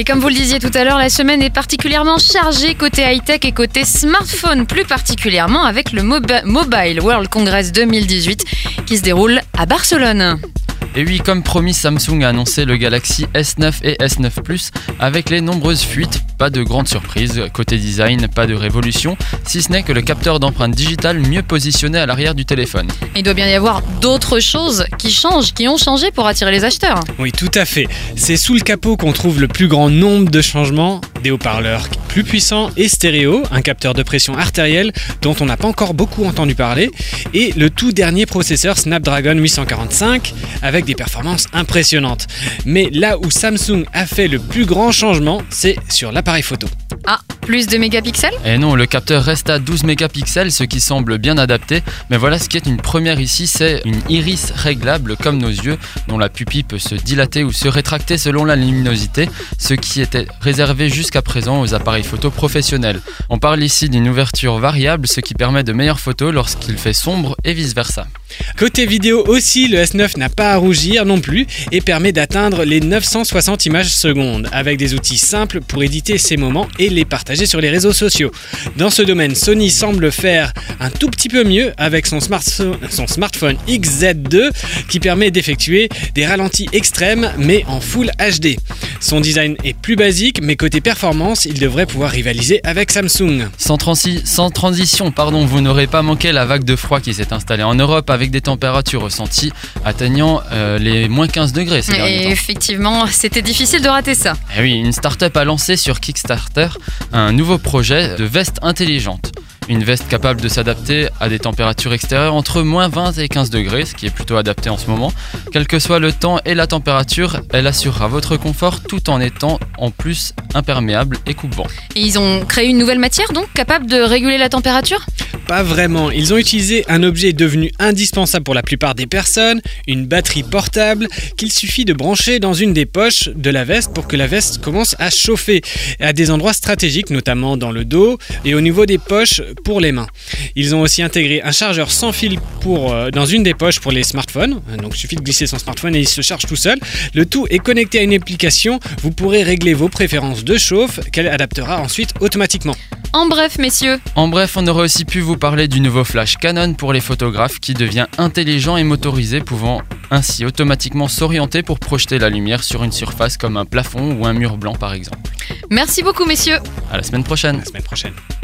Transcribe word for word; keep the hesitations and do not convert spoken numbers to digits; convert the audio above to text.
Et comme vous le disiez tout à l'heure, la semaine est particulièrement chargée côté high-tech et côté smartphone, plus particulièrement avec le Mobi- Mobile World Congress deux mille dix-huit qui se déroule à Barcelone. Et oui, comme promis, Samsung a annoncé le Galaxy S neuf et S neuf Plus avec les nombreuses fuites. Pas de grande surprise, côté design, pas de révolution, si ce n'est que le capteur d'empreinte digitale mieux positionné à l'arrière du téléphone. Il doit bien y avoir d'autres choses qui changent, qui ont changé pour attirer les acheteurs. Oui, tout à fait. C'est sous le capot qu'on trouve le plus grand nombre de changements. Des haut-parleurs plus puissants et stéréo, un capteur de pression artérielle dont on n'a pas encore beaucoup entendu parler, et le tout dernier processeur Snapdragon huit cent quarante-cinq avec des performances impressionnantes. Mais là où Samsung a fait le plus grand changement, c'est sur l'appareil photo. Ah, plus de mégapixels ? Et non, le capteur reste à douze mégapixels, ce qui semble bien adapté. Mais voilà, ce qui est une première ici, c'est une iris réglable comme nos yeux, dont la pupille peut se dilater ou se rétracter selon la luminosité, ce qui était réservé jusqu'à présent aux appareils photo professionnels. On parle ici d'une ouverture variable, ce qui permet de meilleures photos lorsqu'il fait sombre et vice-versa. Côté vidéo aussi, le S neuf n'a pas à rougir non plus et permet d'atteindre les neuf cent soixante images secondes avec des outils simples pour éditer ces moments et les partager sur les réseaux sociaux. Dans ce domaine, Sony semble faire un tout petit peu mieux avec son, smart- son smartphone X Z deux qui permet d'effectuer des ralentis extrêmes mais en Full H D. Son design est plus basique mais côté performance, il devrait pouvoir rivaliser avec Samsung. Sans, transi- sans transition, pardon, vous n'aurez pas manqué la vague de froid qui s'est installée en Europe avec des températures ressenties atteignant euh, les moins quinze degrés ces derniers Et temps. effectivement, c'était difficile de rater ça. Et oui, une start-up a lancé sur Kickstarter un nouveau projet de veste intelligente. Une veste capable de s'adapter à des températures extérieures entre moins vingt et quinze degrés, ce qui est plutôt adapté en ce moment. Quel que soit le temps et la température, elle assurera votre confort tout en étant en plus imperméable et coupe-vent. Et ils ont créé une nouvelle matière donc, capable de réguler la température ? Pas vraiment, ils ont utilisé un objet devenu indispensable pour la plupart des personnes, une batterie portable qu'il suffit de brancher dans une des poches de la veste pour que la veste commence à chauffer à des endroits stratégiques, notamment dans le dos et au niveau des poches pour les mains. Ils ont aussi intégré un chargeur sans fil pour, euh, dans une des poches pour les smartphones, donc il suffit de glisser son smartphone et il se charge tout seul. Le tout est connecté à une application, vous pourrez régler vos préférences de chauffe qu'elle adaptera ensuite automatiquement. En bref, messieurs, En bref, on aurait aussi pu vous parler du nouveau flash Canon pour les photographes qui devient intelligent et motorisé, pouvant ainsi automatiquement s'orienter pour projeter la lumière sur une surface comme un plafond ou un mur blanc par exemple. merci beaucoup, messieurs. À la semaine prochaine. La semaine prochaine.